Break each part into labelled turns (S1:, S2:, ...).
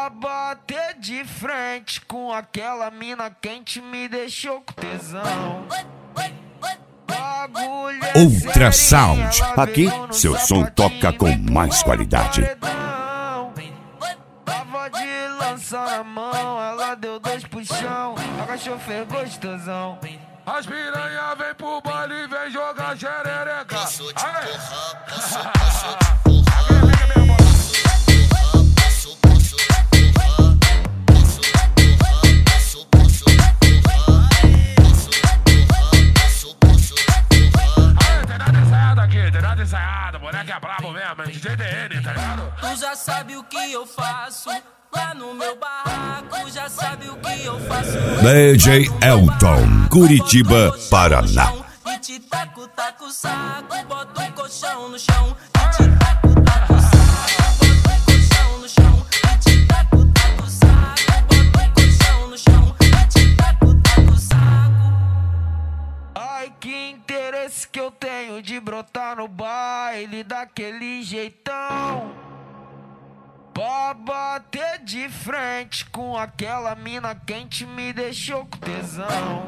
S1: Pra bater de frente com aquela mina quente me deixou com tesão.
S2: Ultra Sound. Aqui seu som toca com mais qualidade.
S1: Tava de lança na mão, ela deu 2 puxão, agachou, fez gostosão.
S3: As piranha vem pro baile e vem jogar xerereca.
S4: Posso te empurrar, posso
S3: ensaiada, moleque é brabo mesmo, é DJ DN, tá ligado?
S5: Tu já sabe o que eu faço lá no meu barraco, já sabe o que eu faço.
S2: DJ Elton, Curitiba, Paraná.
S5: E te taco, taco o saco, bota um colchão no chão. E te taco, taco o saco, bota um colchão no chão. E te taco, taco o saco, bota um colchão no chão. E te taco, taco o saco.
S1: Ai, que interesse que eu tenho de brotar no baile daquele jeitão. Pra bater de frente com aquela mina quente me deixou com tesão.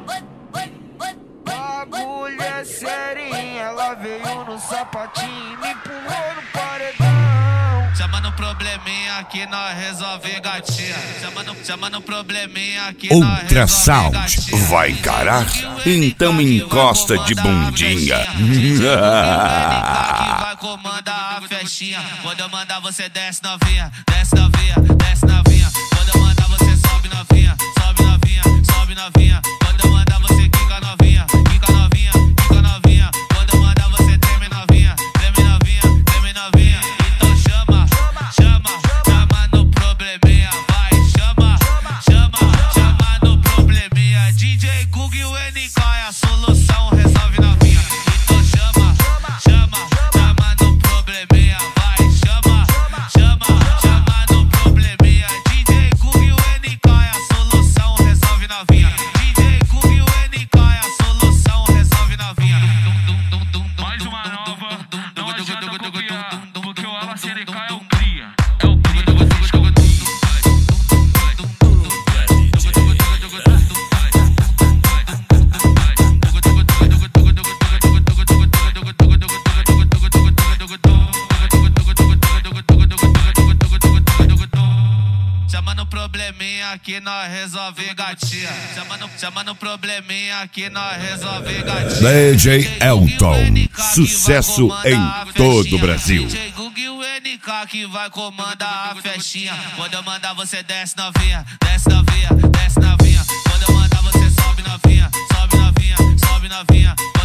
S1: Bagulho é serinha, ela veio no sapatinho e me empurrou no paredão.
S6: Chamando probleminha aqui nós resolve gatinha. Chamando probleminha aqui nós
S2: Ultra
S6: resolve
S2: Sound.
S6: gatinha.
S2: Vai encarar? Então encosta de bundinha.
S6: Que vai comandar a festinha. Quando eu mandar você desce novinha, desce novinha, desce novinha. Quando eu mandar você sobe novinha, sobe novinha, sobe novinha. Quando eu mandar você quica novinha, quica novinha, quica novinha. Quando eu mandar você treme novinha, treme novinha, treme novinha. Então chama, chama, chama no probleminha, vai, chama, chama, chama no probleminha. DJ Google e o NK é a solução, resolve novinha. Então chama, chama, chama no probleminha, vai, chama, chama, chama no probleminha. DJ Google e o NK é a solução, resolve novinha. DJ Google e o NK é a solução, resolve novinha.
S3: Mais uma nova, não adianta copiar, porque o LCNK é o cria. É o cria.
S6: Chamando probleminha aqui nós resolve gatinha. Chamando probleminha aqui nós resolve gatinha.
S2: DJ Elton, sucesso em todo o Brasil.
S6: DJ Google e o NK que vai comandar a festinha. Quando eu mandar você desce novinha, desce novinha, desce novinha. Quando eu mandar você sobe novinha, sobe novinha, sobe novinha.